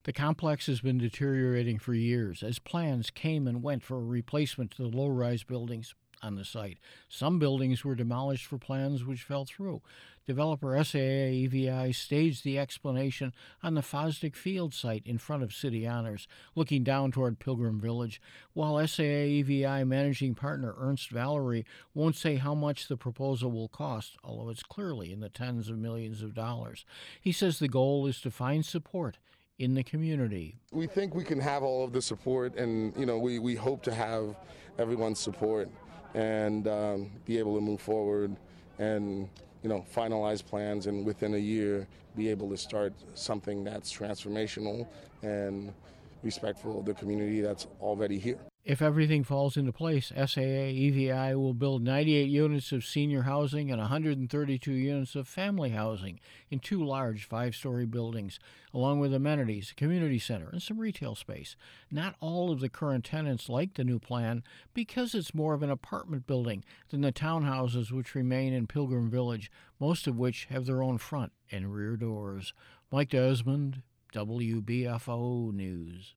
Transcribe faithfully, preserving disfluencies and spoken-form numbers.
The complex has been deteriorating for years as plans came and went for a replacement to the low-rise buildings on the site. Some buildings were demolished for plans which fell through. Developer S A A E V I staged the explanation on the Fosdick Field site in front of City Honors, looking down toward Pilgrim Village, while S A A E V I managing partner Ernst Valerie won't say how much the proposal will cost, although it's clearly in the tens of millions of dollars. He says the goal is to find support in the community. We think we can have all of the support, and you know, we, we hope to have everyone's support and um, be able to move forward and you know finalize plans, and within a year be able to start something that's transformational and respectful of the community that's already here. If everything falls into place, S A A E V I will build ninety-eight units of senior housing and one hundred thirty-two units of family housing in two large five-story buildings, along with amenities, a community center, and some retail space. Not all of the current tenants like the new plan because it's more of an apartment building than the townhouses which remain in Pilgrim Village, most of which have their own front and rear doors. Mike Desmond, W B F O News.